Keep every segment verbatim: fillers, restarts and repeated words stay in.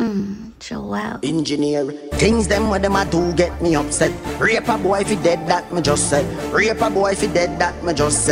Mm, Joel. Engineer, things them where them a do get me upset. Rape a boy if he dead, that me just said. Rape a boy if he dead, that me just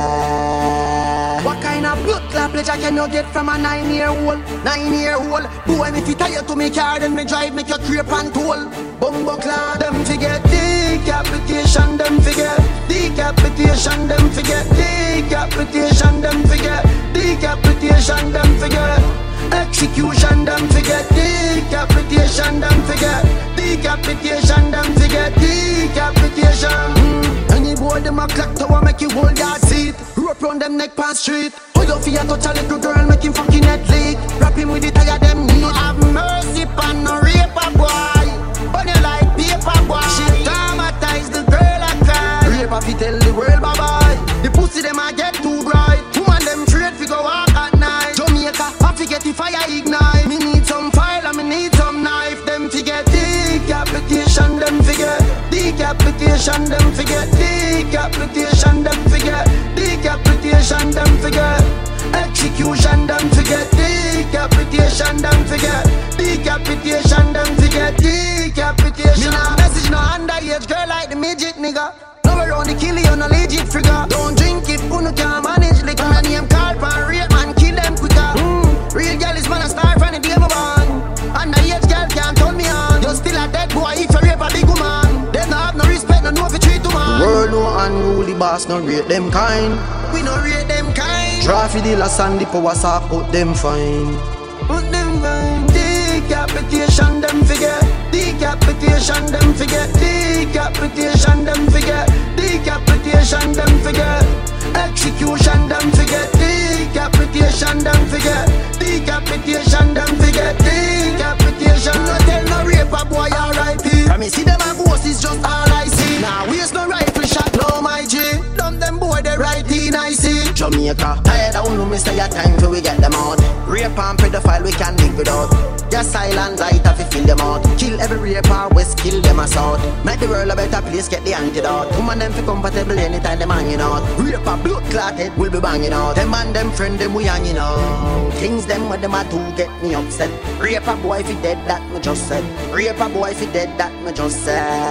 said. What kind of blood clot pleasure can you get from a nine-year-old? Nine-year-old boy, if you tie you to me car, then me drive, make you creep and toll. Bumbo clad, them forget decapitation, them forget decapitation, them forget decapitation, them forget decapitation, them forget. Execution, them forget decapitation, them forget decapitation, them forget decapitation. Mm. Any boy them a clock tower make you hold that seat. Rope round them neck past street. Hold your feet touch a little girl make him fucking head leak. Wrap him with the tire them knee. Have mercy pan no rape a boy. Burn you like paper boy. She traumatized the girl a cry. Rape a fi tell the world bye bye. The pussy them a get too bright. Woman them afraid fi go walk at night. Jamaica I fi get the fire ignite. Me need some file and me need some knife. Them fi get decapitation. Them fi get decapitation. Them fi get decapitation. Them fi get decapitation. Them fi get execution. Them fi get decapitation. Them fi get decapitation. Them fi get decapitation. Me nah message no underage girl like the midget nigga. Love around the kill you no legit figure. Don't drink it, who no can manage liquor. My name call pan rate man, kill them quicker. Mm. Real girl is man a star from the day my born. Underage girl can't turn me on. You're still a dead boy if you rape a big woman. They no have no respect, no know if you treat woman. World no unruly boss, no rate them kind. We no rate them kind. Trophy the last and the power sock, put them fine. Put them fine. Decapitation, them forget. Decapitation, them forget. Decapitation, them forget. Decapitation, them forget. Execution, them forget. Decapitation, them forget. Decapitation, them forget. Decapitation. No tell no rape a boy R I P. From me see them a ghost is just all I see. Now waste no rifle shot, no my G. Dumb them boy they right in I see. Jamaica, tired of no miss your time till we get them out. Rape and pedophile we can live without. Just silent light if we fill them out. Kill every raper, west kill them assault. Make the world a better place, get the antidote. Woman them feel comfortable anytime them hanging out. Raper blood clotted, we'll be banging out. Them and them friend them we hanging out. Things them when them a do get me upset. Raper boy if he dead, that me just said. Raper boy if he dead, that me just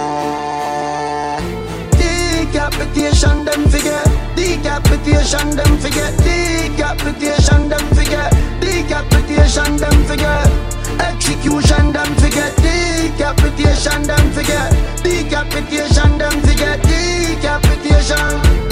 said. Decapitation, them forget. Decapitation, them forget. Decapitation, them forget. Decapitation, them forget. Execution, them forget. Decapitation, them forget. Decapitation, them forget. Decapitation.